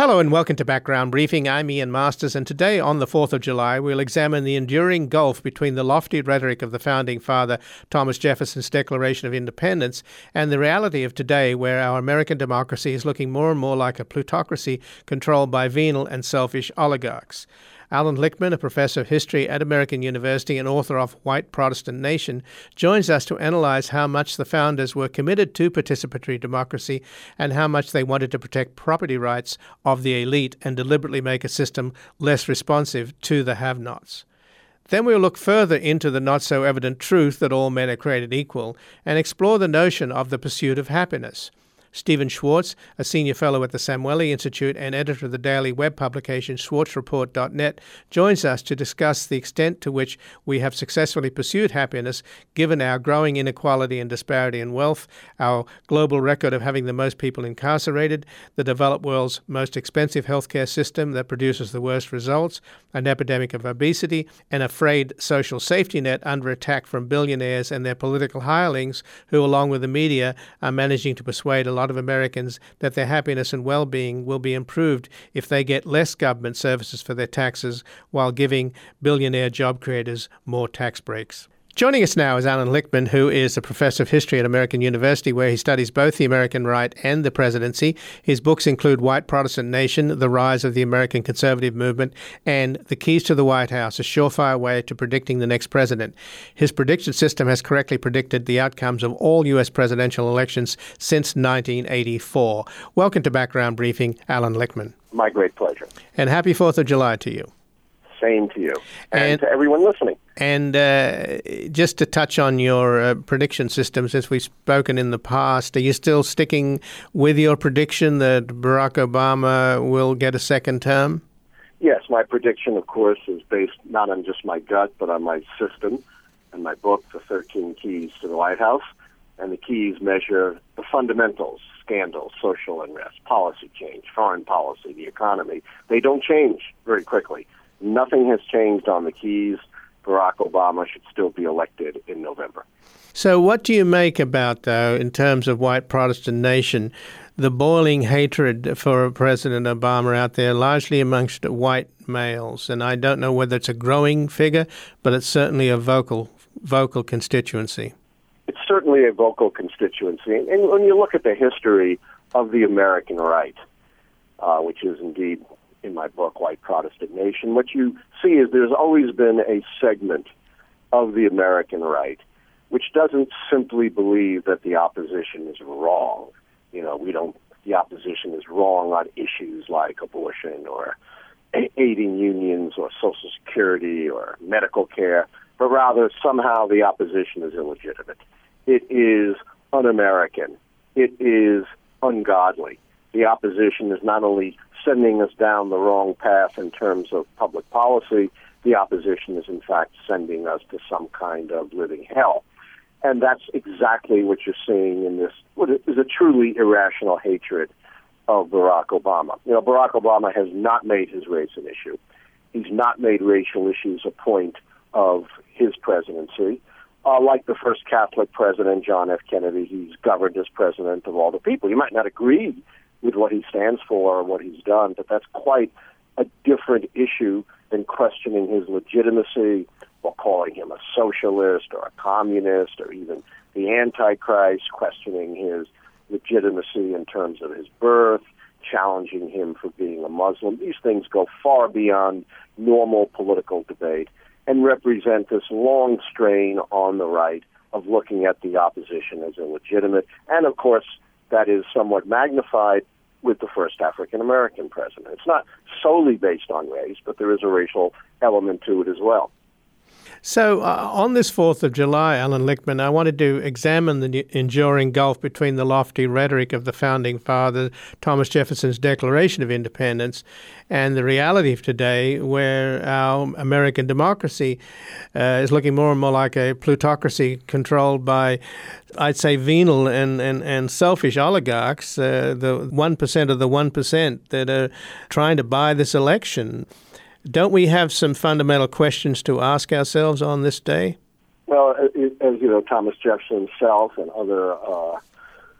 Hello and welcome to Background Briefing. I'm Ian Masters, and today on the 4th of July we'll examine the enduring gulf between the lofty rhetoric of the founding father Thomas Jefferson's Declaration of Independence and the reality of today, where our American democracy is looking more and more like a plutocracy controlled by venal and selfish oligarchs. Alan Lichtman, a professor of history at American University and author of White Protestant Nation, joins us to analyze how much the founders were committed to participatory democracy and how much they wanted to protect property rights of the elite and deliberately make a system less responsive to the have-nots. Then we'll look further into the not-so-evident truth that all men are created equal and explore the notion of the pursuit of happiness. Stephen Schwartz, a senior fellow at the Samueli Institute and editor of the daily web publication schwartzreport.net, joins us to discuss the extent to which we have successfully pursued happiness given our growing inequality and disparity in wealth, our global record of having the most people incarcerated, the developed world's most expensive healthcare system that produces the worst results, an epidemic of obesity, and a frayed social safety net under attack from billionaires and their political hirelings who, along with the media, are managing to persuade a lot of Americans that their happiness and well-being will be improved if they get less government services for their taxes while giving billionaire job creators more tax breaks. Joining us now is Alan Lichtman, who is a professor of history at American University, where he studies both the American right and the presidency. His books include White Protestant Nation, The Rise of the American Conservative Movement, and The Keys to the White House, a surefire way to predicting the next president. His prediction system has correctly predicted the outcomes of all U.S. presidential elections since 1984. Welcome to Background Briefing, Alan Lichtman. My great pleasure. And happy 4th of July to you. Same to you and to everyone listening. And just to touch on your prediction systems, as we've spoken in the past, are you still sticking with your prediction that Barack Obama will get a second term? Yes, my prediction, of course, is based not on just my gut, but on my system and my book, The 13 Keys to the White House. And the keys measure the fundamentals: scandal, social unrest, policy change, foreign policy, the economy. They don't change very quickly. Nothing has changed on the keys. Barack Obama should still be elected in November. So what do you make about, though, in terms of White Protestant Nation, the boiling hatred for President Obama out there, largely amongst white males? And I don't know whether it's a growing figure, but it's certainly a vocal constituency. It's certainly a vocal constituency. And when you look at the history of the American right, which is indeed in my book, White Protestant Nation, what you see is there's always been a segment of the American right which doesn't simply believe that the opposition is wrong. The opposition is wrong on issues like abortion or aiding unions or Social Security or medical care, but rather somehow the opposition is illegitimate. It is un-American. It is ungodly. The opposition is not only sending us down the wrong path in terms of public policy, the opposition is in fact sending us to some kind of living hell. And that's exactly what you're seeing in this, what is a truly irrational hatred of Barack Obama. Barack Obama has not made his race an issue. He's not made racial issues a point of his presidency. Like the first Catholic president, John F. Kennedy, he's governed as president of all the people. You might not agree with what he stands for or what he's done, but that's quite a different issue than questioning his legitimacy or calling him a socialist or a communist or even the Antichrist, questioning his legitimacy in terms of his birth, challenging him for being a Muslim. These things go far beyond normal political debate and represent this long strain on the right of looking at the opposition as illegitimate. And, of course, that is somewhat magnified with the first African-American president. It's not solely based on race, but there is a racial element to it as well. So on this 4th of July, Alan Lichtman, I wanted to examine the enduring gulf between the lofty rhetoric of the founding father, Thomas Jefferson's Declaration of Independence, and the reality of today, where our American democracy is looking more and more like a plutocracy controlled by, I'd say, venal and selfish oligarchs, the 1% of the 1% that are trying to buy this election. Don't we have some fundamental questions to ask ourselves on this day? Well, as you know, Thomas Jefferson himself and other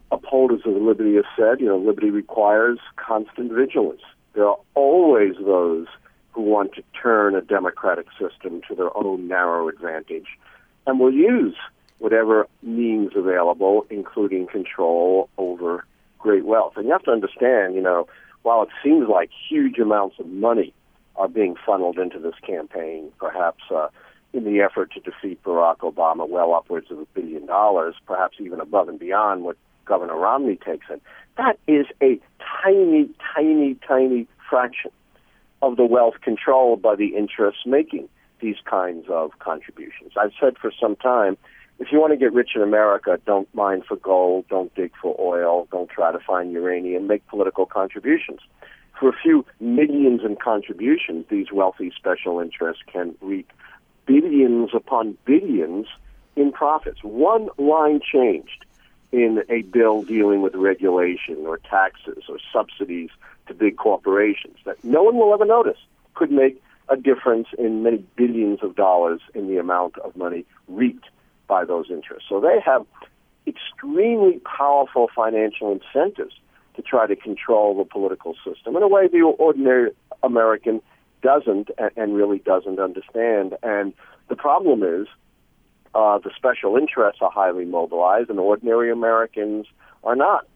upholders of liberty have said, liberty requires constant vigilance. There are always those who want to turn a democratic system to their own narrow advantage and will use whatever means available, including control over great wealth. And you have to understand, while it seems like huge amounts of money are being funneled into this campaign, perhaps in the effort to defeat Barack Obama, well upwards of $1 billion, perhaps even above and beyond what Governor Romney takes in, that is a tiny, tiny, tiny fraction of the wealth controlled by the interests making these kinds of contributions. I've said for some time, if you want to get rich in America, don't mine for gold, don't dig for oil, don't try to find uranium, make political contributions. For a few millions in contributions, these wealthy special interests can reap billions upon billions in profits. One line changed in a bill dealing with regulation or taxes or subsidies to big corporations that no one will ever notice could make a difference in many billions of dollars in the amount of money reaped by those interests. So they have extremely powerful financial incentives to try to control the political system in a way the ordinary American doesn't and really doesn't understand. And the problem is the special interests are highly mobilized and ordinary Americans are not.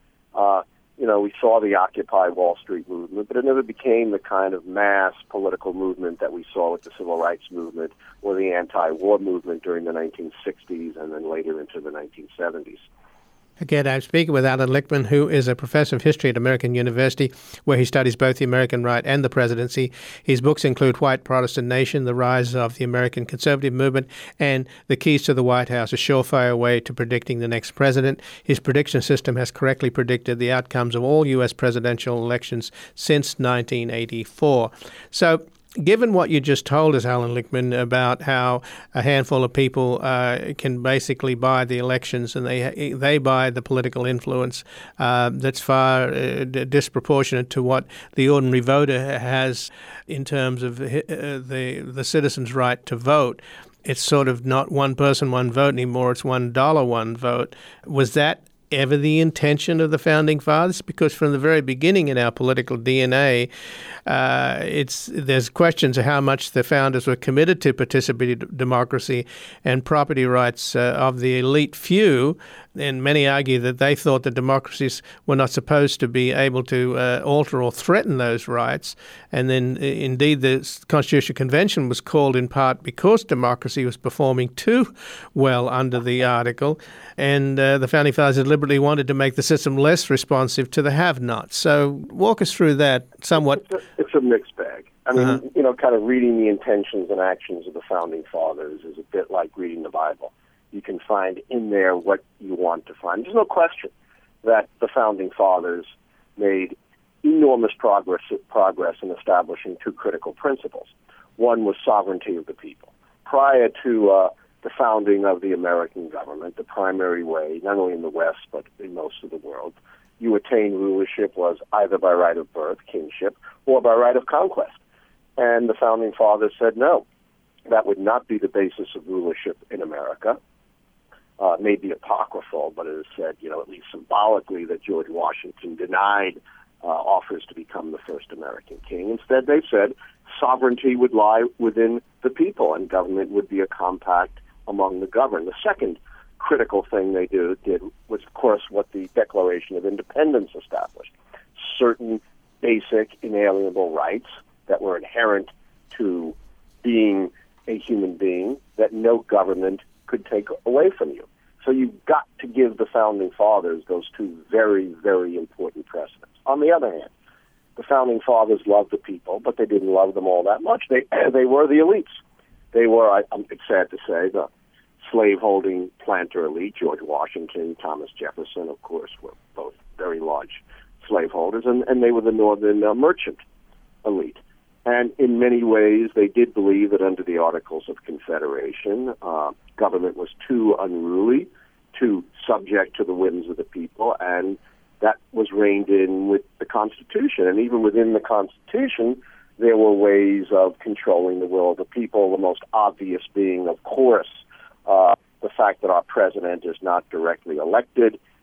We saw the Occupy Wall Street movement, but it never became the kind of mass political movement that we saw with the Civil Rights Movement or the anti-war movement during the 1960s and then later into the 1970s. Again, I'm speaking with Alan Lichtman, who is a professor of history at American University, where he studies both the American right and the presidency. His books include White Protestant Nation, The Rise of the American Conservative Movement, and The Keys to the White House, A Surefire Way to Predicting the Next President. His prediction system has correctly predicted the outcomes of all U.S. presidential elections since 1984. So, given what you just told us, Alan Lichtman, about how a handful of people can basically buy the elections and they buy the political influence that's far disproportionate to what the ordinary voter has in terms of the citizen's right to vote. It's sort of not one person, one vote anymore. It's $1, one vote. Was that ever the intention of the Founding Fathers? Because from the very beginning in our political DNA, there's questions of how much the founders were committed to participatory democracy and property rights of the elite few. And many argue that they thought that democracies were not supposed to be able to alter or threaten those rights. And then, indeed, the Constitutional Convention was called in part because democracy was performing too well under the article. And the Founding Fathers deliberately wanted to make the system less responsive to the have-nots. So walk us through that somewhat. It's a mixed bag. I mean, kind of reading the intentions and actions of the Founding Fathers is a bit like reading the Bible. You can find in there what you want to find. There's no question that the Founding Fathers made enormous progress in establishing two critical principles. One was sovereignty of the people. Prior to the founding of the American government, the primary way, not only in the West but in most of the world, you attain rulership was either by right of birth, kingship, or by right of conquest. And the Founding Fathers said no, that would not be the basis of rulership in America. May be apocryphal, but it is said, at least symbolically, that George Washington denied offers to become the first American king. Instead, they said sovereignty would lie within the people and government would be a compact among the governed. The second critical thing they did was, of course, what the Declaration of Independence established. Certain basic, inalienable rights that were inherent to being a human being that no government could take away from you. So you've got to give the Founding Fathers those two very, very important precedents. On the other hand, the Founding Fathers loved the people, but they didn't love them all that much. They were the elites. They were, it's sad to say, the slaveholding planter elite. George Washington, Thomas Jefferson, of course, were both very large slaveholders, and they were the northern merchant elite. And in many ways, they did believe that under the Articles of Confederation, government was too unruly, too subject to the whims of the people, and that was reined in with the Constitution. And even within the Constitution, there were ways of controlling the will of the people, the most obvious being, of course, the fact that our president is not directly elected,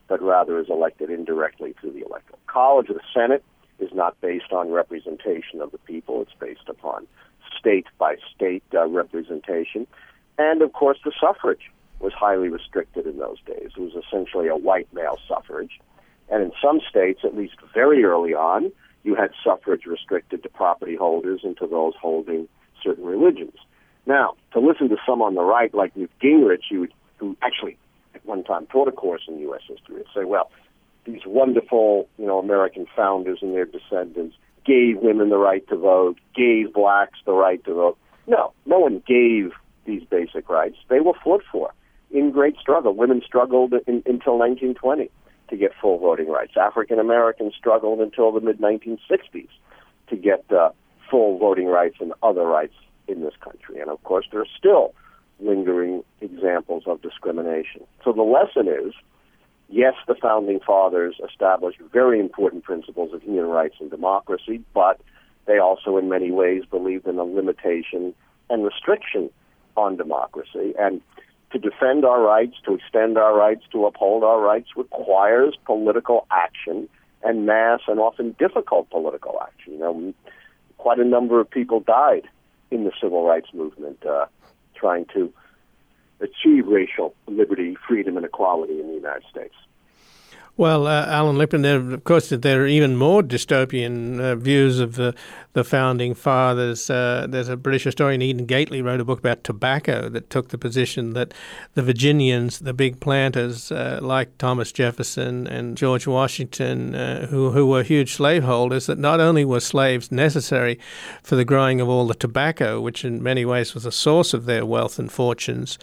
but rather is elected indirectly through the Electoral College. The Senate is not based on representation of the people. It's based upon state-by-state representation. And, of course, the suffrage was highly restricted in those days. It was essentially a white male suffrage. And in some states, at least very early on, you had suffrage restricted to property holders and to those holding certain religions. Now, to listen to some on the right like Newt Gingrich, who actually at one time taught a course in U.S. history, would say, well, these wonderful, American founders and their descendants gave women the right to vote, gave blacks the right to vote. No one gave these basic rights. They were fought for in great struggle. Women struggled until 1920 to get full voting rights. African Americans struggled until the mid-1960s to get full voting rights and other rights in this country. And, of course, there are still lingering examples of discrimination. So the lesson is, yes, the Founding Fathers established very important principles of human rights and democracy, but they also in many ways believed in a limitation and restriction on democracy. And to defend our rights, to extend our rights, to uphold our rights requires political action and mass and often difficult political action. Quite a number of people died in the civil rights movement trying to achieve racial liberty, freedom, and equality in the United States. Well, Alan Lipton, of course, there are even more dystopian views of the Founding Fathers. There's a British historian, Eden Gately, wrote a book about tobacco that took the position that the Virginians, the big planters like Thomas Jefferson and George Washington, who were huge slaveholders, that not only were slaves necessary for the growing of all the tobacco, which in many ways was the source of their wealth and fortunes,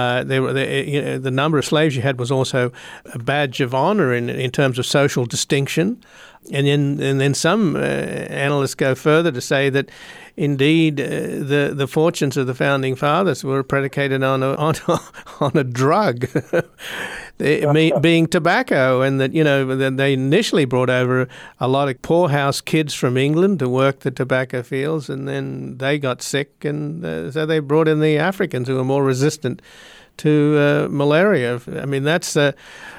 the number of slaves you had was also a badge of honor in terms of social distinction. And then some analysts go further to say that indeed the fortunes of the Founding Fathers were predicated on a drug, being tobacco, and that they initially brought over a lot of poorhouse kids from England to work the tobacco fields, and then they got sick, and so they brought in the Africans who were more resistant to malaria. I mean, that's a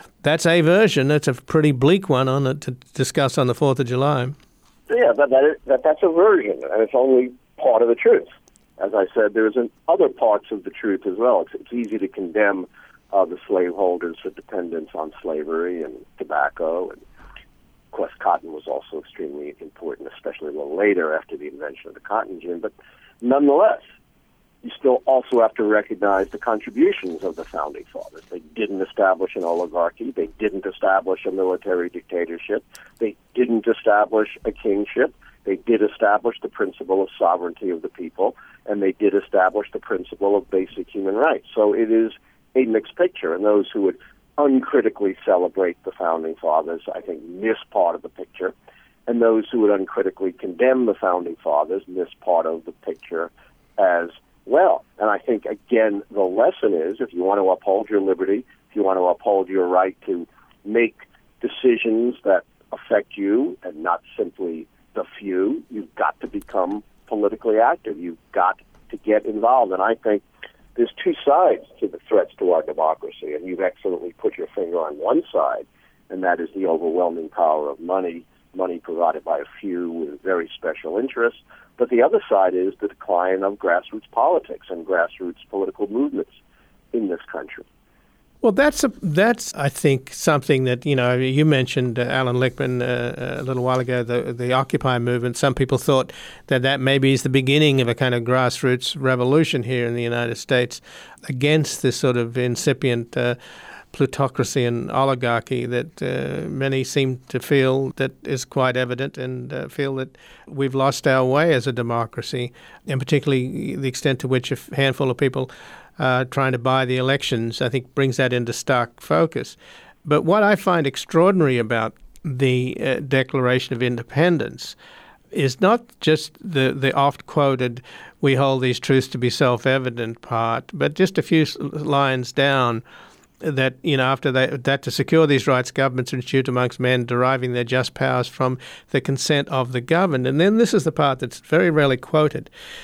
version. It's a pretty bleak one on it to discuss on the 4th of July. Yeah, that's a version, and it's only part of the truth. As I said, there's other parts of the truth as well. It's easy to condemn the slaveholders for dependence on slavery and tobacco, and of course cotton was also extremely important, especially a little later after the invention of the cotton gin. But nonetheless, you still also have to recognize the contributions of the Founding Fathers. They didn't establish an oligarchy. They didn't establish a military dictatorship. They didn't establish a kingship. They did establish the principle of sovereignty of the people, and they did establish the principle of basic human rights. So it is a mixed picture, and those who would uncritically celebrate the Founding Fathers, I think, miss part of the picture, and those who would uncritically condemn the Founding Fathers miss part of the picture as well. And I think, again, the lesson is, if you want to uphold your liberty, if you want to uphold your right to make decisions that affect you and not simply the few, you've got to become politically active. You've got to get involved. And I think there's two sides to the threats to our democracy, and you've excellently put your finger on one side, and that is the overwhelming power of money provided by a few with very special interests. But the other side is the decline of grassroots politics and grassroots political movements in this country. Well, that's I think something that you mentioned, Alan Lippman, a little while ago, the Occupy movement. Some people thought that maybe is the beginning of a kind of grassroots revolution here in the United States against this sort of incipient plutocracy and oligarchy that many seem to feel that is quite evident, and feel that we've lost our way as a democracy, and particularly the extent to which a handful of people trying to buy the elections, I think, brings that into stark focus. But what I find extraordinary about the Declaration of Independence is not just the oft-quoted, we hold these truths to be self-evident part, but just a few lines down, that after that to secure these rights, governments institute amongst men deriving their just powers from the consent of the governed. And then this is the part that's very rarely quoted.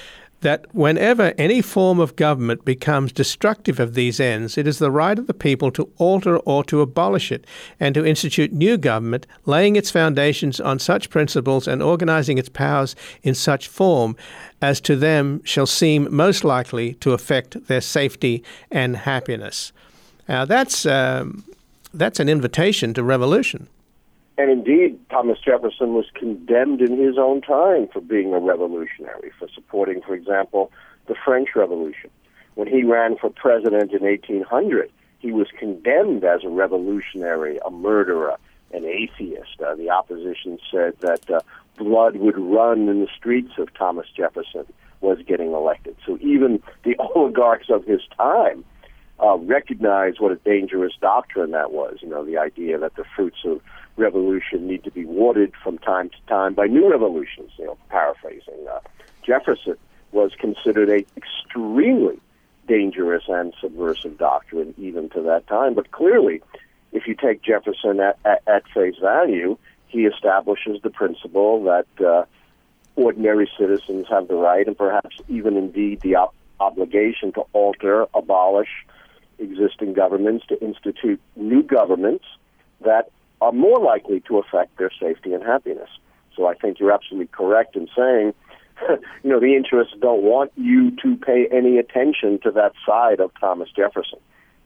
that whenever any form of government becomes destructive of these ends, it is the right of the people to alter or to abolish it, and to institute new government, laying its foundations on such principles and organizing its powers in such form as to them shall seem most likely to affect their safety and happiness. Now that's an invitation to revolution. And indeed, Thomas Jefferson was condemned in his own time for being a revolutionary, for supporting, for example, the French Revolution. When he ran for president in 1800, he was condemned as a revolutionary, a murderer, an atheist. The opposition said that blood would run in the streets if Thomas Jefferson was getting elected. So even the oligarchs of his time recognized what a dangerous doctrine that was, the idea that the fruits of revolution need to be watered from time to time by new revolutions, paraphrasing. Jefferson was considered a extremely dangerous and subversive doctrine even to that time. But clearly, if you take Jefferson at face value, he establishes the principle that ordinary citizens have the right and perhaps even indeed the obligation to alter, abolish existing governments, to institute new governments that are more likely to affect their safety and happiness. So I think you're absolutely correct in saying, the interests don't want you to pay any attention to that side of Thomas Jefferson.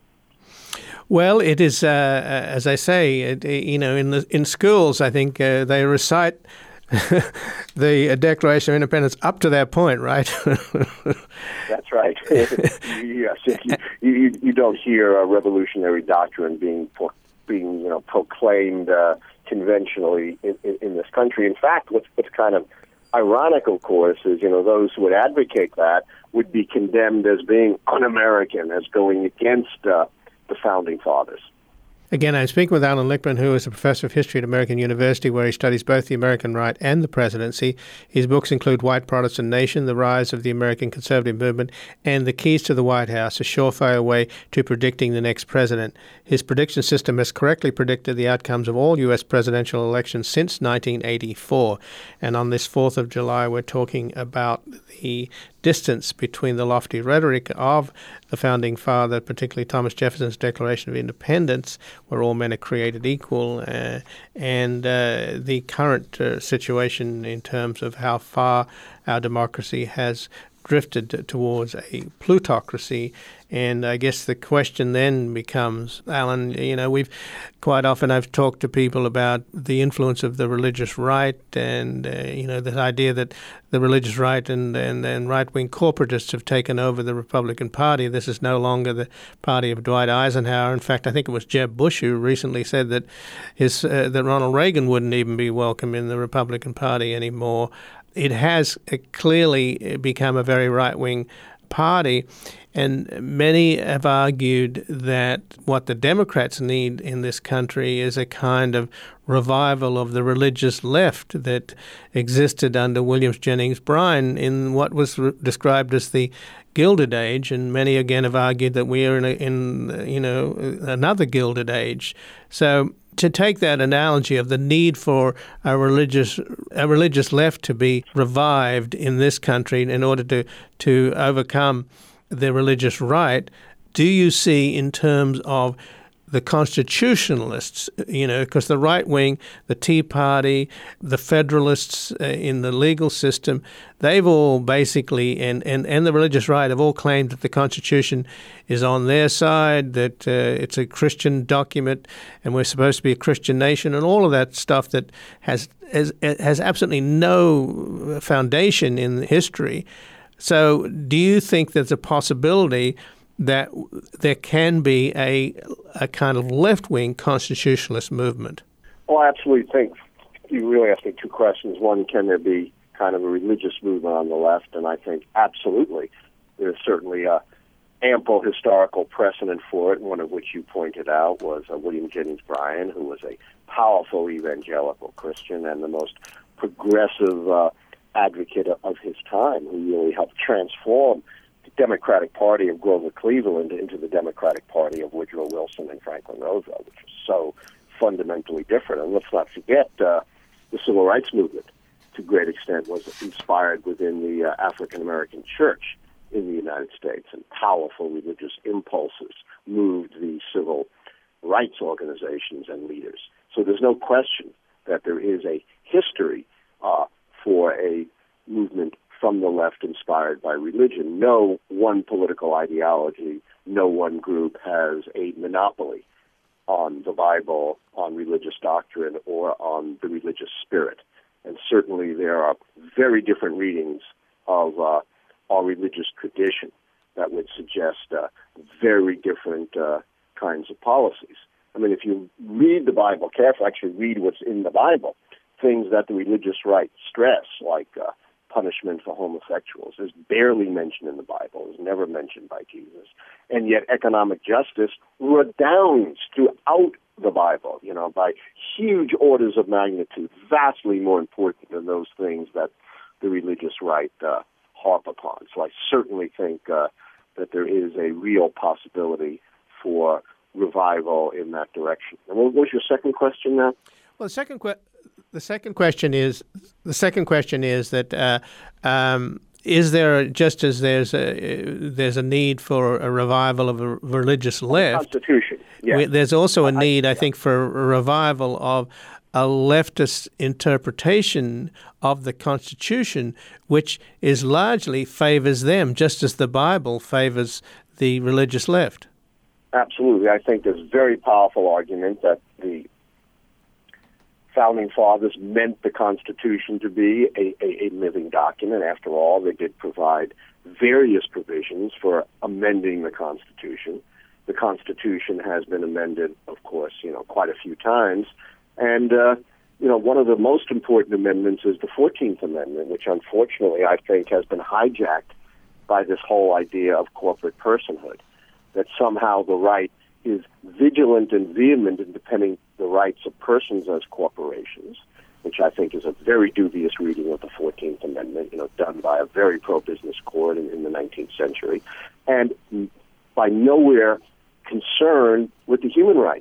Well, it is, as I say, in schools, I think they recite the Declaration of Independence up to that point, right? That's right. Yes, you don't hear a revolutionary doctrine being proclaimed conventionally in this country. In fact, what's kind of ironic, of course, is those who would advocate that would be condemned as being un-American, as going against the Founding Fathers. Again, I'm speaking with Alan Lichtman, who is a professor of history at American University, where he studies both the American right and the presidency. His books include White Protestant Nation, The Rise of the American Conservative Movement, and The Keys to the White House, a surefire way to predicting the next president. His prediction system has correctly predicted the outcomes of all U.S. presidential elections since 1984. And on this 4th of July, we're talking about the distance between the lofty rhetoric of the Founding Father, particularly Thomas Jefferson's Declaration of Independence, where all men are created equal, and the current situation in terms of how far our democracy has drifted towards a plutocracy. And I guess the question then becomes, Alan, we've quite often I've talked to people about the influence of the religious right and, the idea that the religious right and right-wing corporatists have taken over the Republican Party. This is no longer the party of Dwight Eisenhower. In fact, I think it was Jeb Bush who recently said that that Ronald Reagan wouldn't even be welcome in the Republican Party anymore. It has clearly become a very right-wing party, and many have argued that what the Democrats need in this country is a kind of revival of the religious left that existed under Williams Jennings Bryan in what was described as the Gilded Age, and many again have argued that we are in another Gilded Age. So to take that analogy of the need for a religious left to be revived in this country in order to overcome the religious right, do you see in terms of the constitutionalists, because the right wing, the Tea Party, the Federalists in the legal system, they've all basically, and the religious right have all claimed that the Constitution is on their side, that it's a Christian document and we're supposed to be a Christian nation, and all of that stuff that has absolutely no foundation in history. So do you think there's a possibility that there can be a kind of left-wing constitutionalist movement? Well, I absolutely think you really asked me two questions. One, can there be kind of a religious movement on the left? And I think absolutely. There's certainly ample historical precedent for it, one of which you pointed out was William Jennings Bryan, who was a powerful evangelical Christian and the most progressive advocate of his time, who really helped transform the Democratic Party of Grover Cleveland into the Democratic Party of Woodrow Wilson and Franklin Roosevelt, which was so fundamentally different. And let's not forget the Civil Rights Movement, to a great extent, was inspired within the African American church in the United States, and powerful religious impulses moved the civil rights organizations and leaders. So there's no question that there is a history for a movement from the left inspired by religion. No one political ideology, no one group has a monopoly on the Bible, on religious doctrine, or on the religious spirit. And certainly there are very different readings of our religious tradition that would suggest very different kinds of policies. I mean, if you read the Bible carefully, actually read what's in the Bible, things that the religious right stress, like punishment for homosexuals, is barely mentioned in the Bible, is never mentioned by Jesus. And yet economic justice redounds throughout the Bible, by huge orders of magnitude, vastly more important than those things that the religious right harp upon. So I certainly think that there is a real possibility for revival in that direction. And what was your second question now? Well, the second question is that is there, just as there's a need for a revival of a religious left, Constitution. Yeah. There's also a need, I think, for a revival of a leftist interpretation of the Constitution, which is largely favors them, just as the Bible favors the religious left. Absolutely. I think there's a very powerful argument that the Founding Fathers meant the Constitution to be a living document. After all, they did provide various provisions for amending the Constitution. The Constitution has been amended, of course, quite a few times. And, one of the most important amendments is the 14th Amendment, which unfortunately I think has been hijacked by this whole idea of corporate personhood, that somehow the right is vigilant and vehement in defending the rights of persons as corporations, which I think is a very dubious reading of the 14th Amendment, done by a very pro-business court in the 19th century, and by nowhere concerned with the human rights,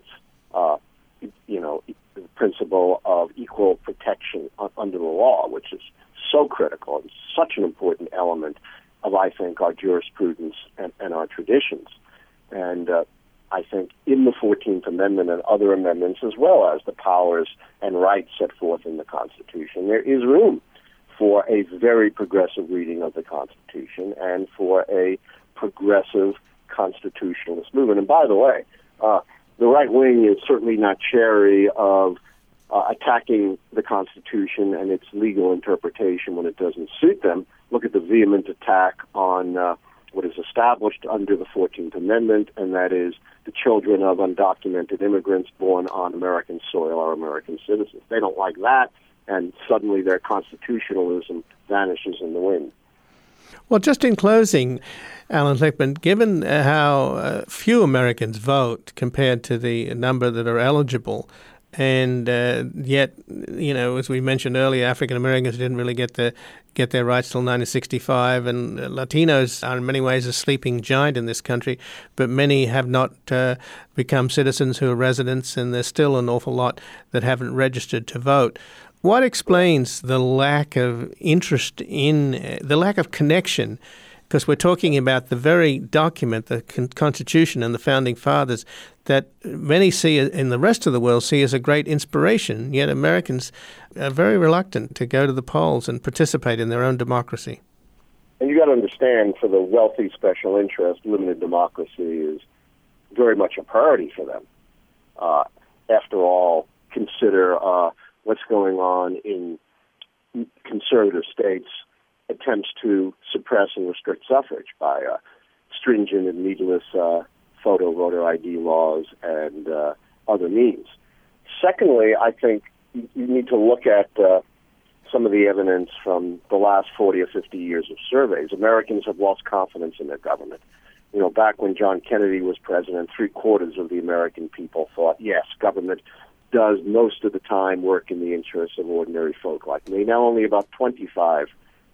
the principle of equal protection under the law, which is so critical and such an important element of, I think, our jurisprudence and our traditions. And I think in the 14th Amendment and other amendments, as well as the powers and rights set forth in the Constitution, there is room for a very progressive reading of the Constitution and for a progressive constitutionalist movement. And by the way, the right wing is certainly not chary of attacking the Constitution and its legal interpretation when it doesn't suit them. Look at the vehement attack on what is established under the 14th Amendment, and that is the children of undocumented immigrants born on American soil are American citizens. They don't like that, and suddenly their constitutionalism vanishes in the wind. Well, just in closing, Alan Lichtman, given how few Americans vote compared to the number that are eligible, and yet, as we mentioned earlier, African Americans didn't really get their rights till 1965, and Latinos are in many ways a sleeping giant in this country, but many have not become citizens who are residents, and there's still an awful lot that haven't registered to vote. What explains the lack of interest the lack of connection? Because we're talking about the very document, the Constitution and the Founding Fathers, that many see in the rest of the world see as a great inspiration, yet Americans are very reluctant to go to the polls and participate in their own democracy. And you got to understand, for the wealthy special interest, limited democracy is very much a priority for them. After all, consider what's going on in conservative states' attempts to suppress and restrict suffrage by stringent and needless photo voter ID laws and other means. Secondly, I think you need to look at some of the evidence from the last 40 or 50 years of surveys. Americans have lost confidence in their government. Back when John Kennedy was president, 3/4 of the American people thought, yes, government does most of the time work in the interests of ordinary folk like me. Now only about 25%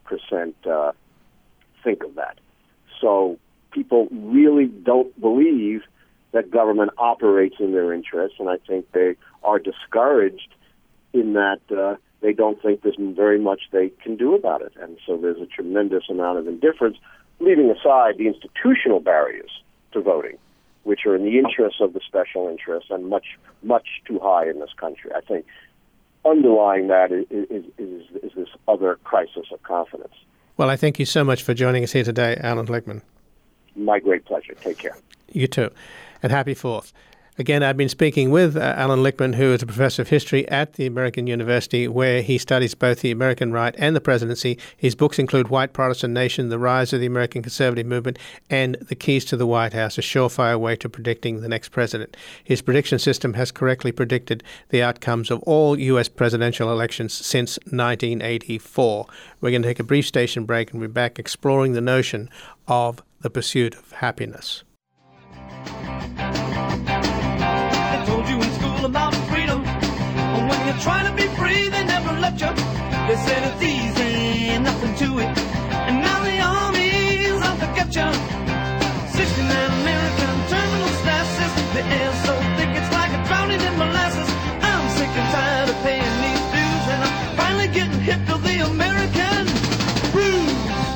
think of that. So people really don't believe that government operates in their interests, and I think they are discouraged in that they don't think there's very much they can do about it. And so there's a tremendous amount of indifference, leaving aside the institutional barriers to voting, which are in the interests of the special interests and much, much too high in this country. I think underlying that is this other crisis of confidence. Well, I thank you so much for joining us here today, Alan Lichtman. My great pleasure. Take care. You too. And happy 4th. Again, I've been speaking with Alan Lichtman, who is a professor of history at the American University, where he studies both the American right and the presidency. His books include White Protestant Nation, The Rise of the American Conservative Movement, and The Keys to the White House, a surefire way to predicting the next president. His prediction system has correctly predicted the outcomes of all U.S. presidential elections since 1984. We're going to take a brief station break and be back exploring the notion of the pursuit of happiness. About freedom, and when you're trying to be free, they never let you. They said it's easy, nothing to it, and now the army's out to get you. 69 American terminal statuses, the air's so thick it's like a drowning in molasses. I'm sick and tired of paying these dues, and I'm finally getting hip to the American blues.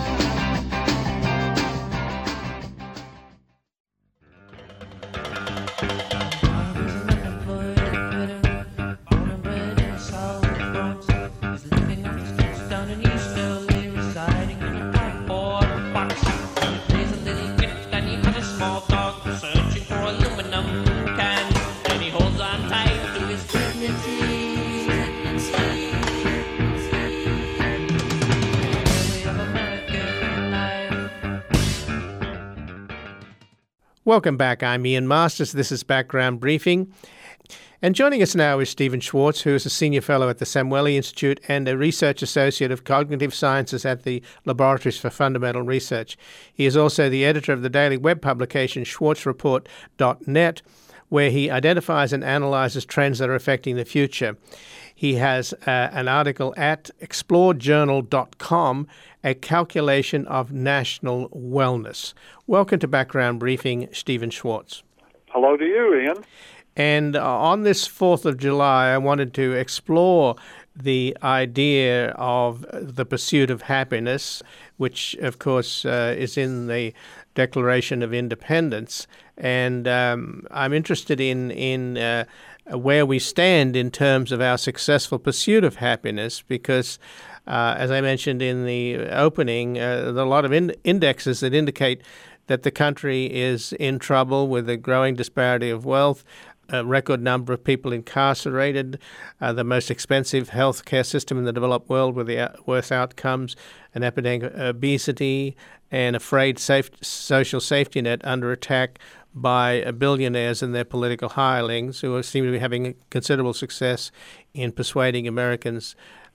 Welcome back. I'm Ian Masters. This is Background Briefing. And joining us now is Stephen Schwartz, who is a senior fellow at the Samueli Institute and a research associate of cognitive sciences at the Laboratories for Fundamental Research. He is also the editor of the daily web publication schwartzreport.net, where he identifies and analyzes trends that are affecting the future. He has an article at explorejournal.com, A Calculation of National Wellness. Welcome to Background Briefing, Stephen Schwartz. Hello to you, Ian. And on this 4th of July, I wanted to explore the idea of the pursuit of happiness, which, of course, is in the Declaration of Independence. And I'm interested in where we stand in terms of our successful pursuit of happiness, because, as I mentioned in the opening, there are a lot of indexes that indicate that the country is in trouble with a growing disparity of wealth, a record number of people incarcerated, the most expensive healthcare system in the developed world with the worst outcomes, an epidemic of obesity, and a frayed social safety net under attack by billionaires and their political hirelings, who seem to be having considerable success in persuading Americans,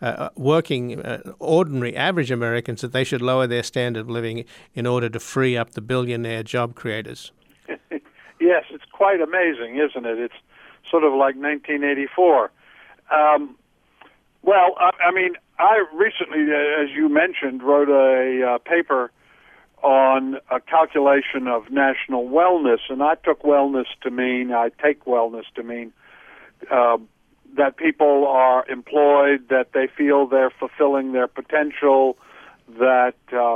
ordinary, average Americans, that they should lower their standard of living in order to free up the billionaire job creators. Yes, it's quite amazing, isn't it? It's sort of like 1984. Well, I mean, I recently, as you mentioned, wrote a paper on a calculation of national wellness, and I take wellness to mean that people are employed, that they feel they're fulfilling their potential, that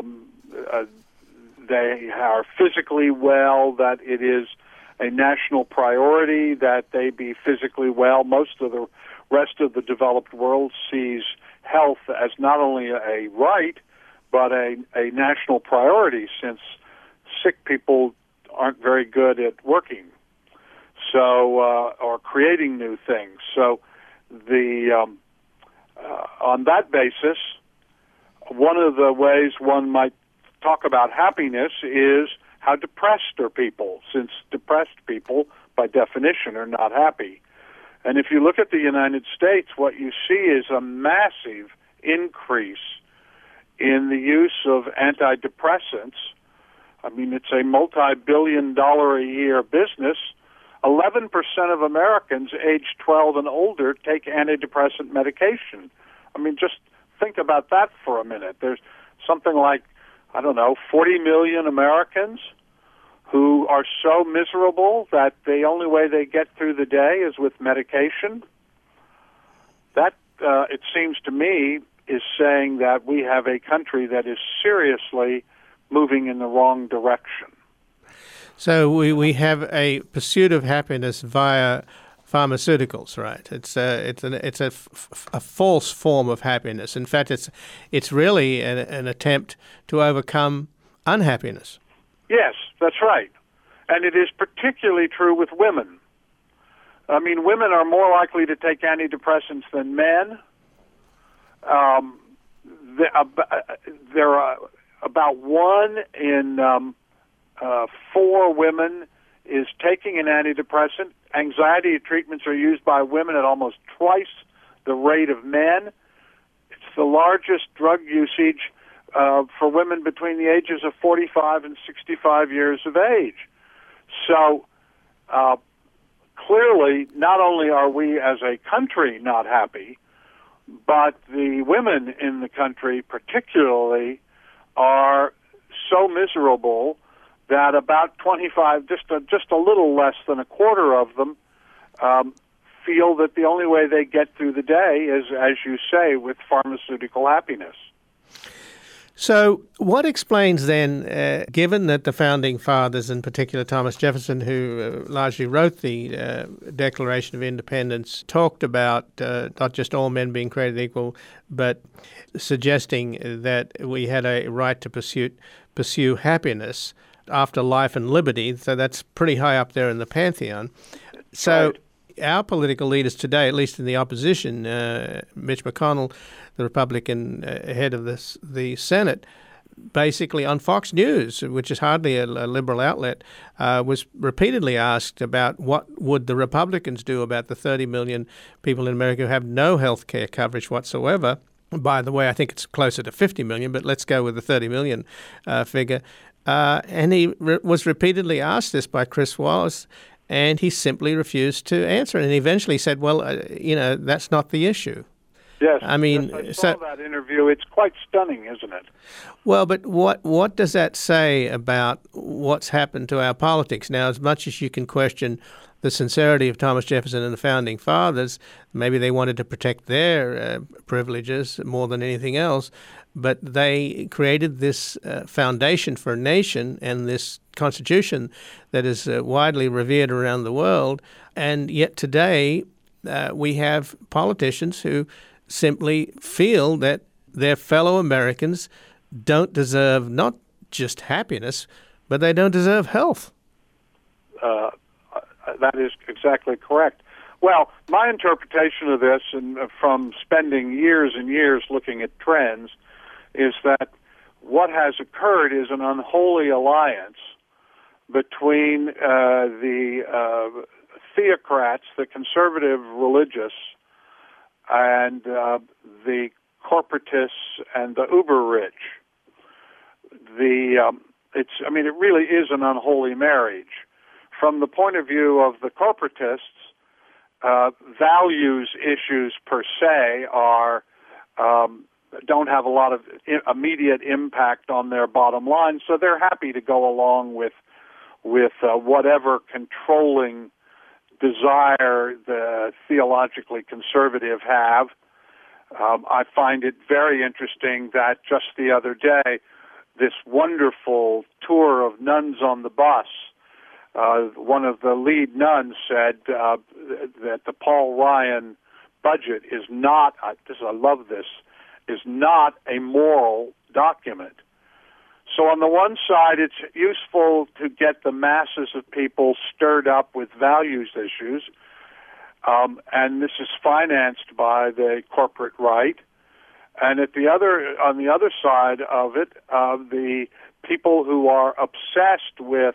they are physically well, that it is a national priority that they be physically well. Most of the rest of the developed world sees health as not only a right, but a national priority, since sick people aren't very good at working, or creating new things. So, on that basis, one of the ways one might talk about happiness is how depressed are people, since depressed people, by definition, are not happy. And if you look at the United States, what you see is a massive increase in the use of antidepressants. I mean, it's a multi-billion-dollar-a-year business. 11% of Americans aged 12 and older take antidepressant medication. I mean, just think about that for a minute. There's something like, 40 million Americans who are so miserable that the only way they get through the day is with medication. That it seems to me, is saying that we have a country that is seriously moving in the wrong direction. So we have a pursuit of happiness via pharmaceuticals, right? It's a false form of happiness. In fact, it's really an attempt to overcome unhappiness. Yes, that's right. And it is particularly true with women. I mean, women are more likely to take antidepressants than men. There are about 1 in 4 women is taking an antidepressant. Anxiety treatments are used by women at almost twice the rate of men. It's the largest drug usage for women between the ages of 45 and 65 years of age. So clearly, not only are we as a country not happy, but the women in the country particularly are so miserable that about 25, just a little less than a quarter of them, feel that the only way they get through the day is, as you say, with pharmaceutical happiness. So what explains then, given that the Founding Fathers, in particular Thomas Jefferson, who largely wrote the Declaration of Independence, talked about not just all men being created equal, but suggesting that we had a right to pursue happiness after life and liberty, so that's pretty high up there in the pantheon. So our political leaders today, at least in the opposition, Mitch McConnell, the Republican head of the Senate, basically on Fox News, which is hardly a liberal outlet, was repeatedly asked about what would the Republicans do about the 30 million people in America who have no health care coverage whatsoever. By the way, I think it's closer to 50 million, but let's go with the 30 million figure. And he was repeatedly asked this by Chris Wallace, and he simply refused to answer. And he eventually said, well, that's not the issue. Yes, I mean, I saw that interview. It's quite stunning, isn't it? Well, but what does that say about what's happened to our politics? Now, as much as you can question the sincerity of Thomas Jefferson and the Founding Fathers, maybe they wanted to protect their privileges more than anything else, but they created this foundation for a nation and this Constitution that is widely revered around the world, and yet today we have politicians who simply feel that their fellow Americans don't deserve not just happiness, but they don't deserve health. That is exactly correct. Well, my interpretation of this, and from spending years and years looking at trends, is that what has occurred is an unholy alliance between the theocrats, the conservative religious, and the corporatists and the uber-rich. It really is an unholy marriage. From the point of view of the corporatists, values issues per se don't have a lot of immediate impact on their bottom line, so they're happy to go along with whatever controlling desire the theologically conservative have. I find it very interesting that just the other day, this wonderful tour of nuns on the bus, one of the lead nuns said that the Paul Ryan budget is not, I love this, is not a moral document. So on the one side, it's useful to get the masses of people stirred up with values issues, and this is financed by the corporate right. And on the other side of it, the people who are obsessed with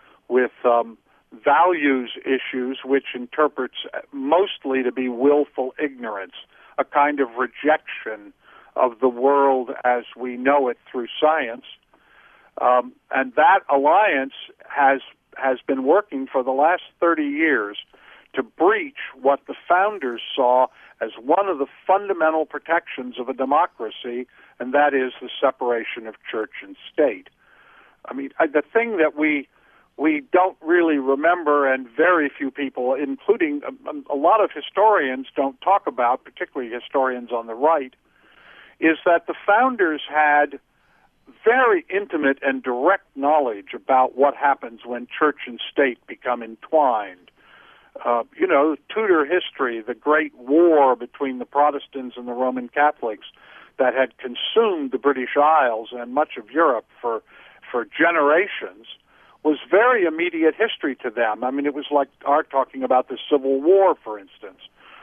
values issues, which interprets mostly to be willful ignorance, a kind of rejection of the world as we know it through science. And that alliance has been working for the last 30 years to breach what the founders saw as one of the fundamental protections of a democracy, and that is the separation of church and state. I mean, the thing that we we don't really remember, and very few people, including a lot of historians, don't talk about, particularly historians on the right, is that the founders had very intimate and direct knowledge about what happens when church and state become entwined. Tudor history, the Great War between the Protestants and the Roman Catholics that had consumed the British Isles and much of Europe for generations, was very immediate history to them. I mean, it was like our talking about the Civil War, for instance.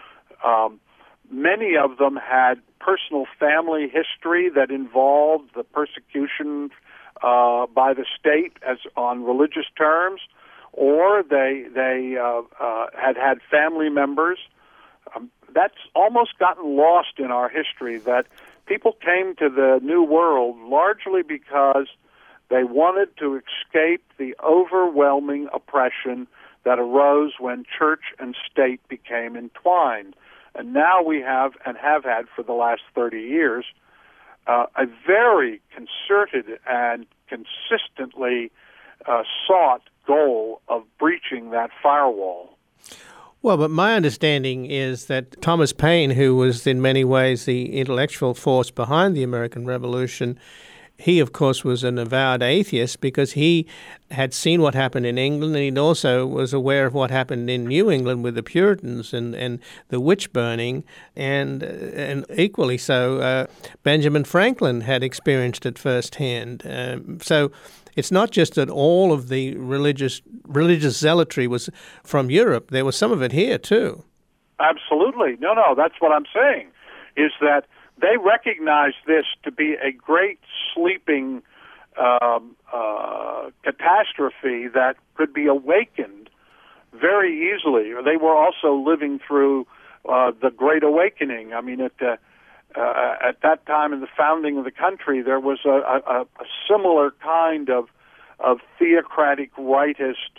Many of them had personal family history that involved the persecution by the state as on religious terms, or they had family members. That's almost gotten lost in our history, that people came to the New World largely because they wanted to escape the overwhelming oppression that arose when church and state became entwined. And now we have, and have had for the last 30 years, a very concerted and consistently sought goal of breaching that firewall. Well, but my understanding is that Thomas Paine, who was in many ways the intellectual force behind the American Revolution, he, of course, was an avowed atheist because he had seen what happened in England, and he also was aware of what happened in New England with the Puritans and the witch burning, and equally so, Benjamin Franklin had experienced it firsthand. So it's not just that all of the religious zealotry was from Europe. There was some of it here, too. Absolutely. No, that's what I'm saying, is that they recognized this to be a great sleeping catastrophe that could be awakened very easily. They were also living through the Great Awakening. I mean, at that time in the founding of the country, there was a similar kind of theocratic rightist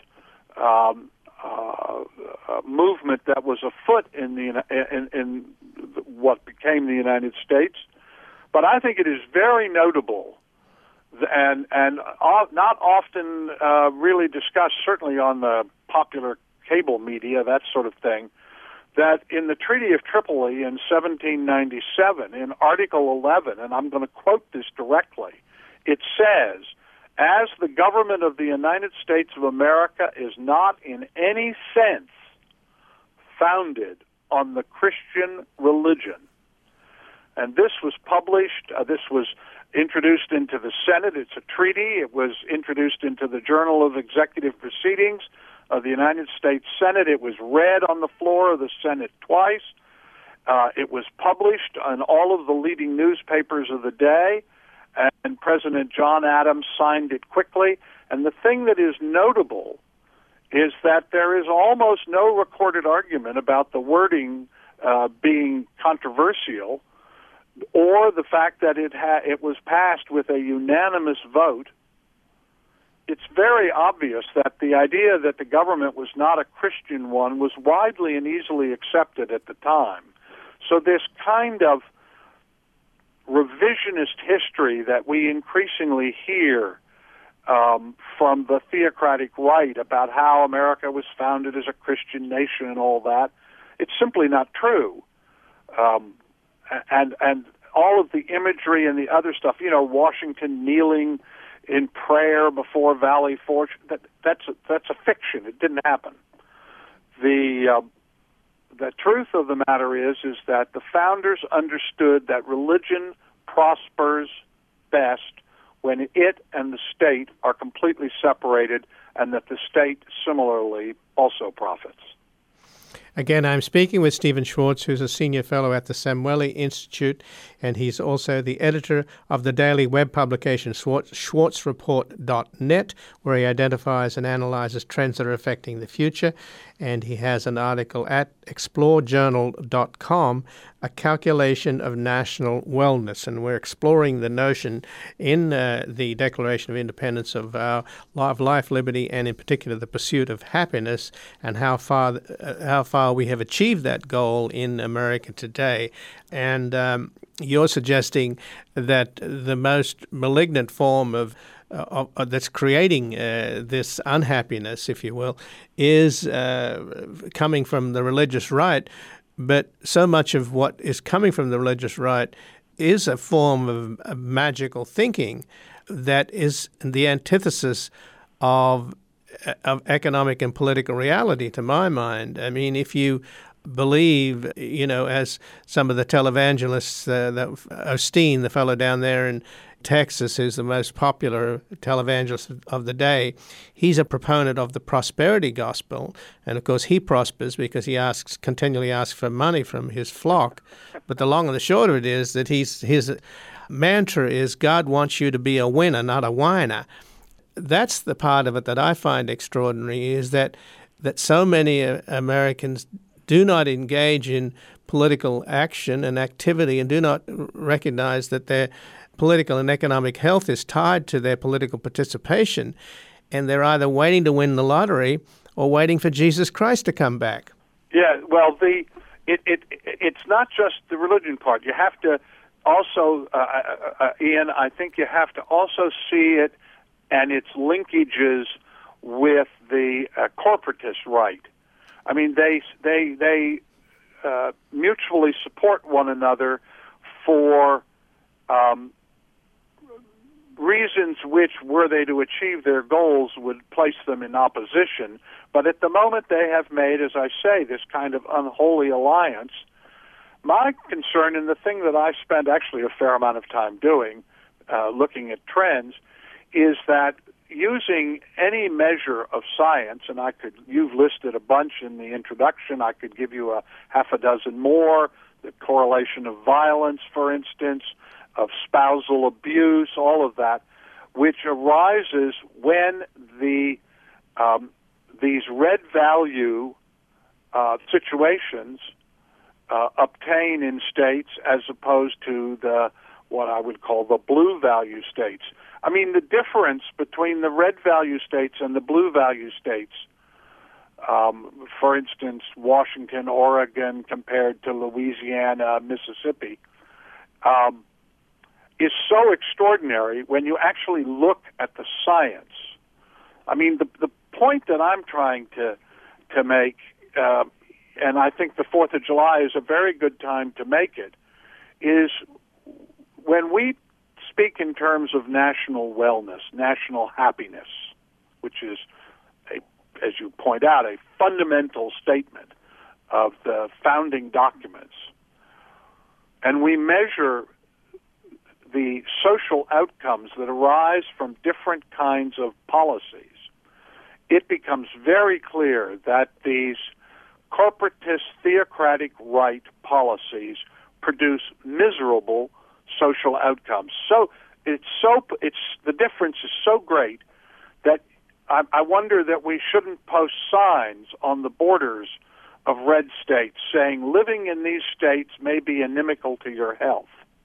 movement that was afoot in what became the United States. But I think it is very notable and not often really discussed, certainly on the popular cable media, that sort of thing, that in the Treaty of Tripoli in 1797, in Article 11, and I'm going to quote this directly, it says, "As the government of the United States of America is not in any sense founded on the Christian religion." And this was published, this was introduced into the Senate. It's a treaty. It was introduced into the Journal of Executive Proceedings of the United States Senate. It was read on the floor of the Senate twice. It was published on all of the leading newspapers of the day, and President John Adams signed it quickly. And the thing that is notable is that there is almost no recorded argument about the wording being controversial, or the fact that it was passed with a unanimous vote. It's very obvious that the idea that the government was not a Christian one was widely and easily accepted at the time. So this kind of revisionist history that we increasingly hear from the theocratic right about how America was founded as a Christian nation and all that, it's simply not true. And all of the imagery and the other stuff, Washington kneeling in prayer before Valley Forge, that's a fiction. It didn't happen. The truth of the matter is that the founders understood that religion prospers best when it and the state are completely separated, and that the state similarly also profits. Again, I'm speaking with Stephen Schwartz, who's a senior fellow at the Samueli Institute, and he's also the editor of the daily web publication schwartzreport.net, where he identifies and analyzes trends that are affecting the future. And he has an article at explorejournal.com, A Calculation of National Wellness. And we're exploring the notion in the Declaration of Independence of our life, liberty, and in particular the pursuit of happiness, and how far we have achieved that goal in America today. And you're suggesting that the most malignant form of that's creating this unhappiness, if you will, is coming from the religious right. But so much of what is coming from the religious right is a form of magical thinking that is the antithesis of economic and political reality, to my mind. I mean, if you believe, as some of the televangelists, Osteen, the fellow down there in Texas, who's the most popular televangelist of the day, he's a proponent of the prosperity gospel. And of course, he prospers because he continually asks for money from his flock. But the long and the short of it is that his mantra is, God wants you to be a winner, not a whiner. That's the part of it that I find extraordinary, is that so many Americans do not engage in political action and activity and do not recognize that their political and economic health is tied to their political participation, and they're either waiting to win the lottery or waiting for Jesus Christ to come back. Yeah, well, it's not just the religion part. You have to also, Ian, I think you have to also see it and its linkages with the corporatist right. I mean, they mutually support one another for reasons which, were they to achieve their goals, would place them in opposition. But at the moment they have made, as I say, this kind of unholy alliance. My concern, and the thing that I spend actually a fair amount of time doing, looking at trends, is that using any measure of science, and you've listed a bunch in the introduction, I could give you a half a dozen more, the correlation of violence, for instance, of spousal abuse, all of that, which arises when these red value situations obtain in states as opposed to what I would call the blue value states. I mean, the difference between the red value states and the blue value states, for instance, Washington, Oregon, compared to Louisiana, Mississippi, is so extraordinary when you actually look at the science. I mean, the point that I'm trying to make, and I think the 4th of July is a very good time to make it, is when we speak in terms of national wellness, national happiness, which is, as you point out, a fundamental statement of the founding documents, and we measure the social outcomes that arise from different kinds of policies, it becomes very clear that these corporatist, theocratic right policies produce miserable social outcomes. So the difference is so great that I wonder that we shouldn't post signs on the borders of red states saying living in these states may be inimical to your health.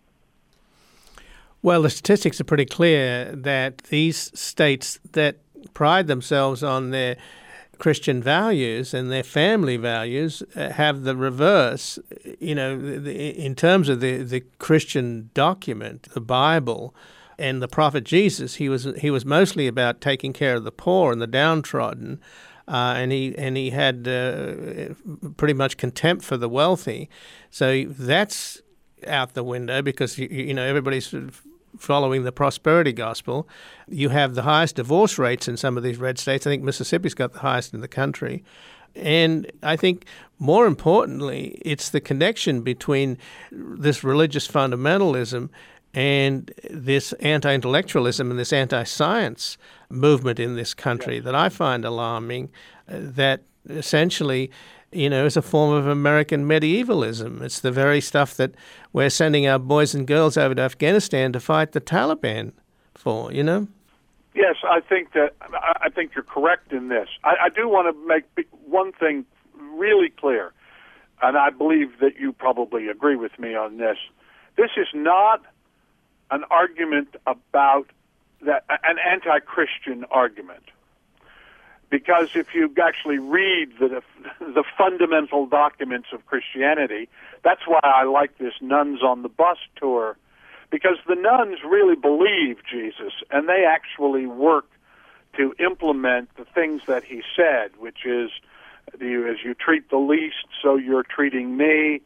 Well, the statistics are pretty clear that these states that pride themselves on their Christian values and their family values have the reverse. In terms of the Christian document, the Bible, and the prophet Jesus, he was mostly about taking care of the poor and the downtrodden, and he had pretty much contempt for the wealthy. So that's out the window because everybody's sort of following the prosperity gospel. You have the highest divorce rates in some of these red states. I think Mississippi's got the highest in the country. And I think more importantly, it's the connection between this religious fundamentalism and this anti-intellectualism and this anti-science movement in this country that I find alarming, that essentially is a form of American medievalism. It's the very stuff that we're sending our boys and girls over to Afghanistan to fight the Taliban for, Yes, I think you're correct in this. I do want to make one thing really clear, and I believe that you probably agree with me on this. This is not an argument about an anti-Christian argument. Because if you actually read the fundamental documents of Christianity, that's why I like this Nuns on the Bus tour, because the nuns really believe Jesus and they actually work to implement the things that he said, which is, as you treat the least, so you're treating me.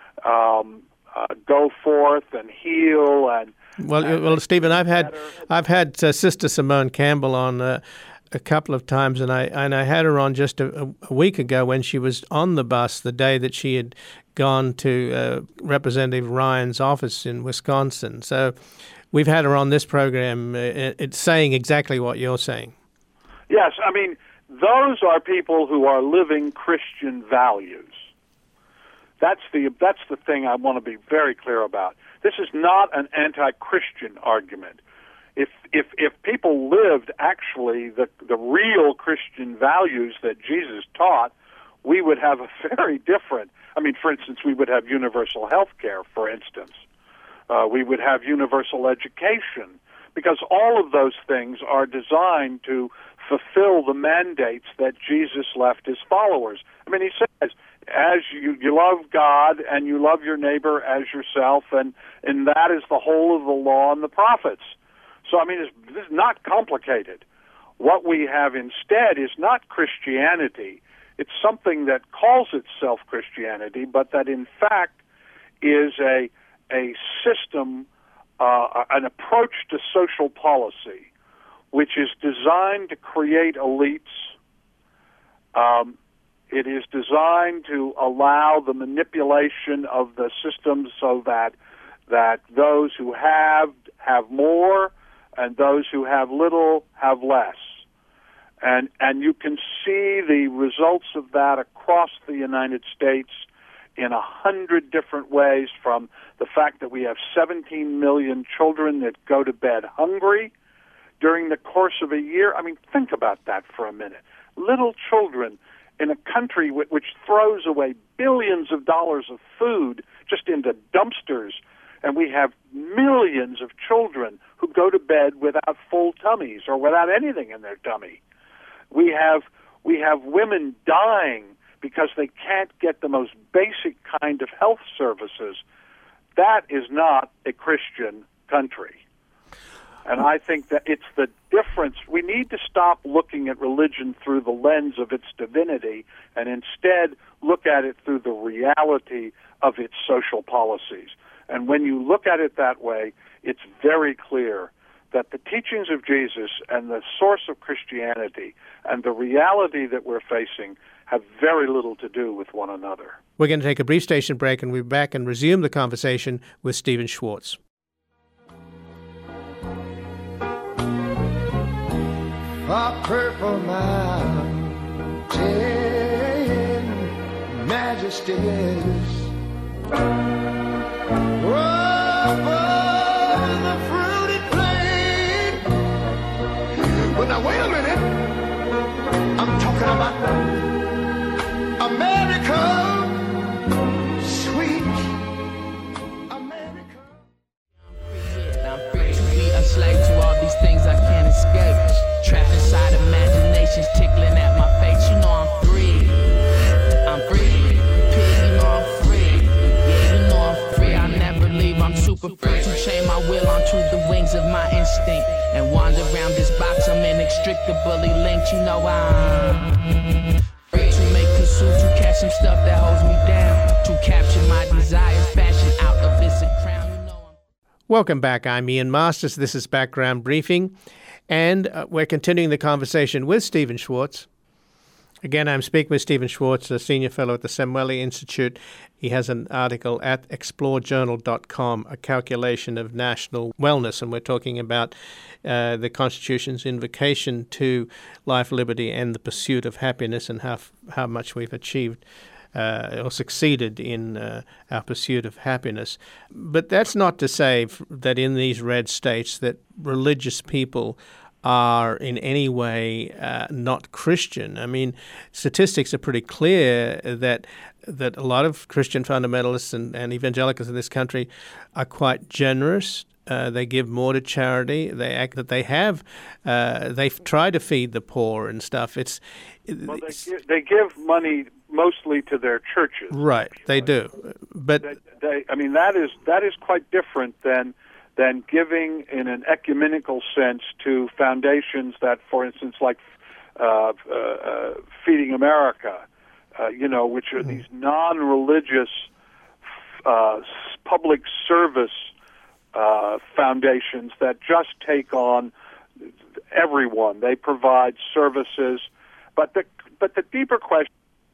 Go forth and heal and. Well, Stephen, I've had Sister Simone Campbell on a couple of times, and I had her on just a week ago when she was on the bus the day that she had gone to Representative Ryan's office in Wisconsin. So we've had her on this program. It's saying exactly what you're saying. Yes, I mean, those are people who are living Christian values. That's the thing I want to be very clear about. This is not an anti-Christian argument. If people lived actually the real Christian values that Jesus taught, we would have a very different. I mean, for instance, we would have universal health care, for instance. We would have universal education, because all of those things are designed to fulfill the mandates that Jesus left his followers. I mean, he says, as you love God and you love your neighbor as yourself, and that is the whole of the law and the prophets. So, I mean, this is not complicated. What we have instead is not Christianity. It's something that calls itself Christianity, but that in fact is a system, an approach to social policy, which is designed to create elites. It is designed to allow the manipulation of the system so that those who have more, and those who have little have less. And you can see the results of that across the United States in 100 different ways, from the fact that we have 17 million children that go to bed hungry during the course of a year. I mean, think about that for a minute. Little children in a country which throws away billions of dollars of food just into dumpsters, and we have millions of children who go to bed without full tummies or without anything in their tummy. We have women dying because they can't get the most basic kind of health services. That is not a Christian country. And I think that it's the difference. We need to stop looking at religion through the lens of its divinity and instead look at it through the reality of its social policies. And when you look at it that way, it's very clear that the teachings of Jesus and the source of Christianity and the reality that we're facing have very little to do with one another. We're going to take a brief station break, and we'll be back and resume the conversation with Stephen Schwartz. A purple mountain majesties over the fruited plain. But now wait a minute, I'm talking about America, sweet America. I'm free to be a slave to all these things I can't escape. Trapped inside imaginations tickling at my face. You know I'm free. I'm free. Pig, you know I'm free. Yeah, you know I'm free. I never leave. I'm super free to chain my will onto the wings of my instinct and wander around this box. I'm inextricably linked. You know I'm free to make pursuit, to catch some stuff that holds me down, to capture my desires, fashion out of this a crown. You know I'm. Welcome back. I'm Ian Masters. This is Background Briefing. And we're continuing the conversation with Stephen Schwartz. Again, I'm speaking with Stephen Schwartz, a senior fellow at the Samueli Institute. He has an article at explorejournal.com, a calculation of national wellness, and we're talking about the Constitution's invocation to life, liberty, and the pursuit of happiness, and how much we've achieved or succeeded in our pursuit of happiness. But that's not to say that in these red states that religious people are in any way not Christian. I mean, statistics are pretty clear that a lot of Christian fundamentalists and evangelicals in this country are quite generous. They give more to charity. They've tried to feed the poor and stuff. They give money mostly to their churches. Right, they do. But that is quite different than than giving in an ecumenical sense to foundations that, for instance, like Feeding America, which are these non-religious public service foundations that just take on everyone. They provide services, but the deeper question: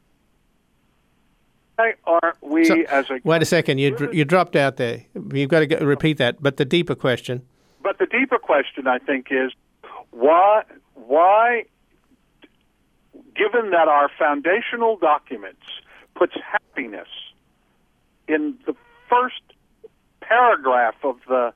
why aren't we as a wait a second? You dropped out there. You've got to repeat that. But the deeper question. But the deeper question, I think, is why? Given that our foundational documents puts happiness in the first paragraph of the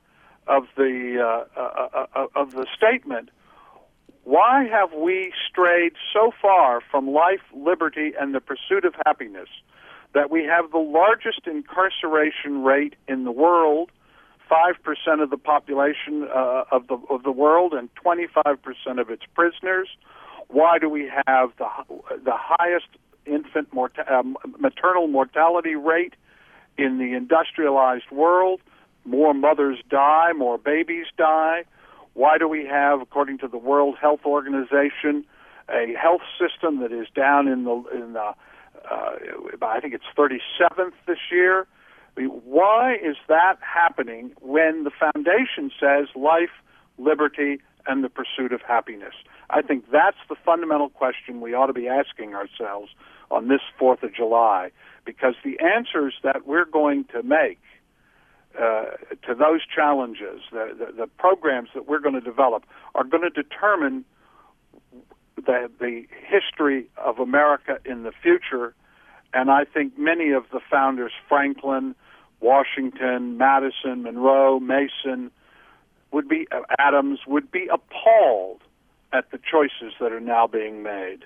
statement, why have we strayed so far from life, liberty, and the pursuit of happiness that we have the largest incarceration rate in the world, 5% of the population of the world, and 25% of its prisoners? Why do we have the highest infant maternal mortality rate in the industrialized world? More mothers die, more babies die. Why do we have, according to the World Health Organization, a health system that is down in the I think it's 37th this year? I mean, why is that happening when the foundation says life, liberty, and the pursuit of happiness? I think that's the fundamental question we ought to be asking ourselves on this 4th of July, because the answers that we're going to make to those challenges, the programs that we're going to develop, are going to determine the history of America in the future. And I think many of the founders, Franklin, Washington, Madison, Monroe, Mason, Adams, would be appalled at the choices that are now being made.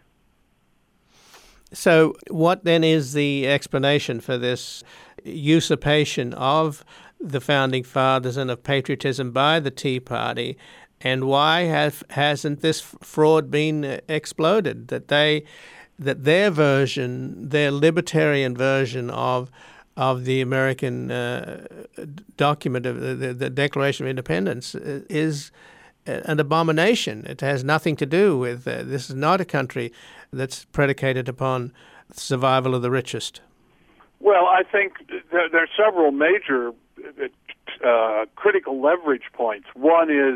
So what then is the explanation for this usurpation of the Founding Fathers and of patriotism by the Tea Party, and why hasn't this fraud been exploded? That their version, their libertarian version of the American document of the Declaration of Independence is an abomination. It has nothing to do with this is not a country that's predicated upon survival of the richest. Well, I think there are several major critical leverage points. One is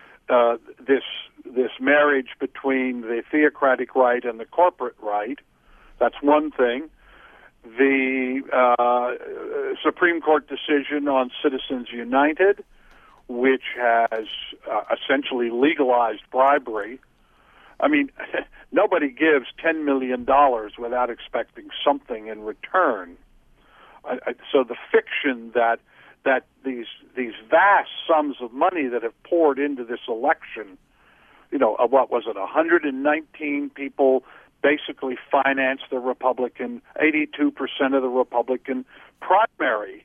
this marriage between the theocratic right and the corporate right. That's one thing. The Supreme Court decision on Citizens United, which has essentially legalized bribery. I mean, nobody gives $10 million without expecting something in return. So the fiction that these vast sums of money that have poured into this election, what was it, 119 people basically financed the Republican, 82% of the Republican primary.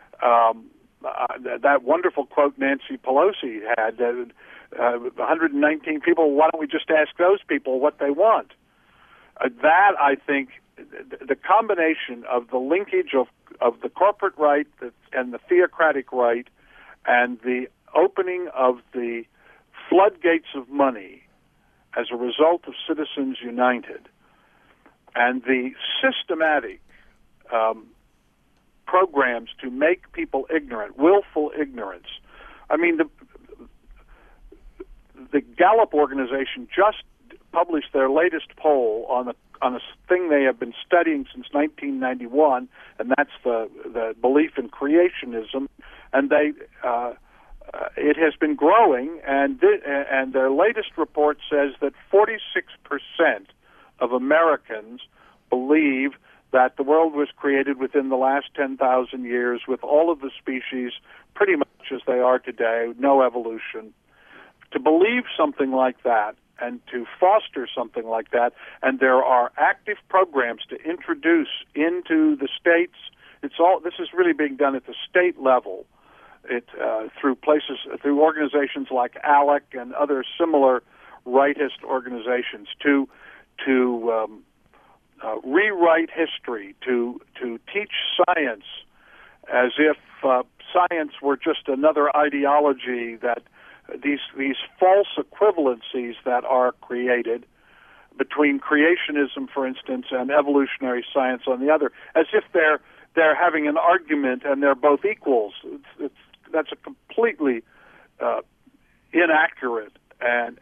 That wonderful quote Nancy Pelosi had, 119 people, why don't we just ask those people what they want? That, I think, the combination of the linkage of the corporate right and the theocratic right and the opening of the floodgates of money as a result of Citizens United and the systematic programs to make people ignorant, willful ignorance. I mean, the Gallup organization just published their latest poll on a thing they have been studying since 1991, and that's the belief in creationism. And it has been growing, and their latest report says that 46% of Americans believe that the world was created within the last 10,000 years with all of the species pretty much as they are today, no evolution. To believe something like that and to foster something like that, and there are active programs to introduce into the states. This is really being done at the state level. Through organizations like ALEC and other similar rightist organizations to rewrite history, to teach science as if science were just another ideology, that these false equivalencies that are created between creationism, for instance, and evolutionary science on the other, as if they're having an argument and they're both equals. That's a completely inaccurate and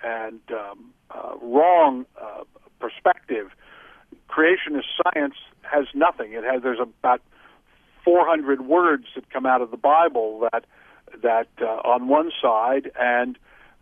wrong perspective. Creationist science has nothing. There's about 400 words that come out of the Bible that on one side, and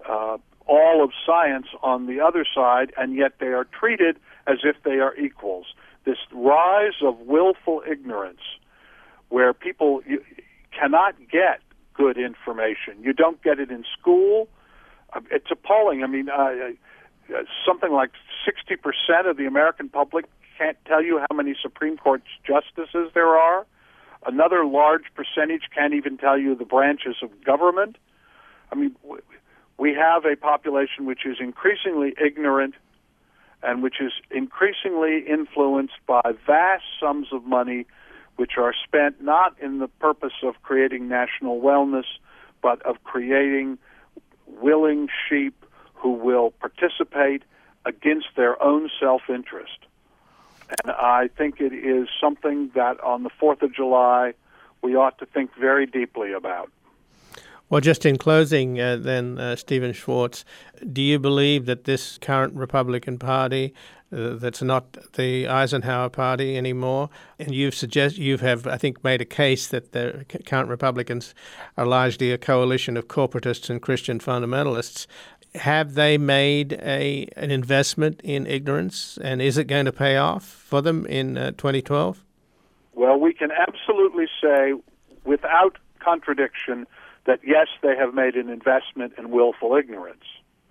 all of science on the other side, and yet they are treated as if they are equals. This rise of willful ignorance, where people cannot get good information. You don't get it in school. It's appalling. I mean, something like 60% of the American public can't tell you how many Supreme Court justices there are. Another large percentage can't even tell you the branches of government. I mean, we have a population which is increasingly ignorant and which is increasingly influenced by vast sums of money which are spent not in the purpose of creating national wellness, but of creating willing sheep who will participate against their own self-interest. And I think it is something that on the 4th of July we ought to think very deeply about. Well, just in closing then, Stephen Schwartz, do you believe that this current Republican Party, that's not the Eisenhower Party anymore, and you have, I think, made a case that the current Republicans are largely a coalition of corporatists and Christian fundamentalists, have they made an investment in ignorance, and is it going to pay off for them in 2012? Well, we can absolutely say without contradiction that, yes, they have made an investment in willful ignorance.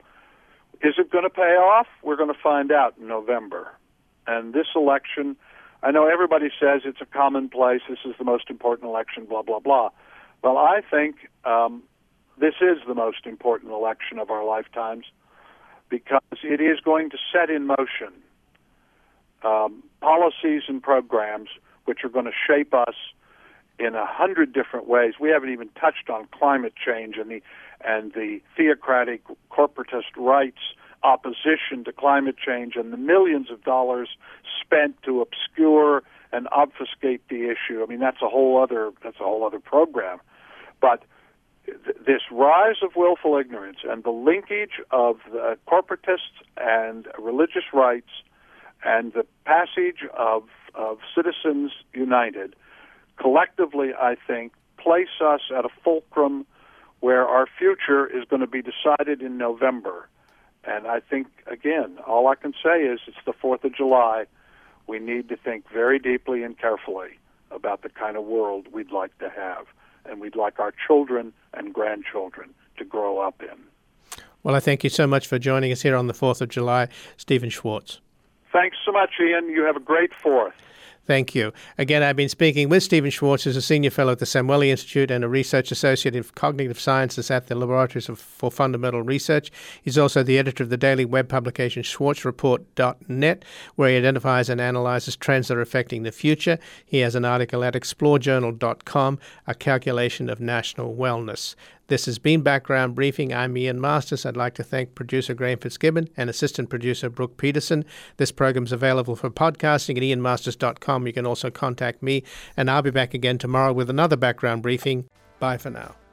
Is it going to pay off? We're going to find out in November. And this election, I know everybody says it's a commonplace, this is the most important election, blah, blah, blah. Well, I think this is the most important election of our lifetimes because it is going to set in motion policies and programs which are going to shape us in 100 different ways. We haven't even touched on climate change and the theocratic corporatist rights opposition to climate change and the millions of dollars spent to obscure and obfuscate the issue. I mean, that's a whole other program. But this rise of willful ignorance and the linkage of the corporatists and religious rights and the passage of Citizens United collectively, I think, place us at a fulcrum where our future is going to be decided in November. And I think, again, all I can say is it's the 4th of July. We need to think very deeply and carefully about the kind of world we'd like to have and we'd like our children and grandchildren to grow up in. Well, I thank you so much for joining us here on the 4th of July, Stephen Schwartz. Thanks so much, Ian. You have a great 4th. Thank you. Again, I've been speaking with Stephen Schwartz, who's a senior fellow at the Samueli Institute and a research associate in cognitive sciences at the Laboratories for Fundamental Research. He's also the editor of the daily web publication schwartzreport.net, where he identifies and analyzes trends that are affecting the future. He has an article at explorejournal.com, A Calculation of National Wellness. This has been Background Briefing. I'm Ian Masters. I'd like to thank producer Graham Fitzgibbon and assistant producer Brooke Peterson. This program is available for podcasting at ianmasters.com. You can also contact me, and I'll be back again tomorrow with another Background Briefing. Bye for now.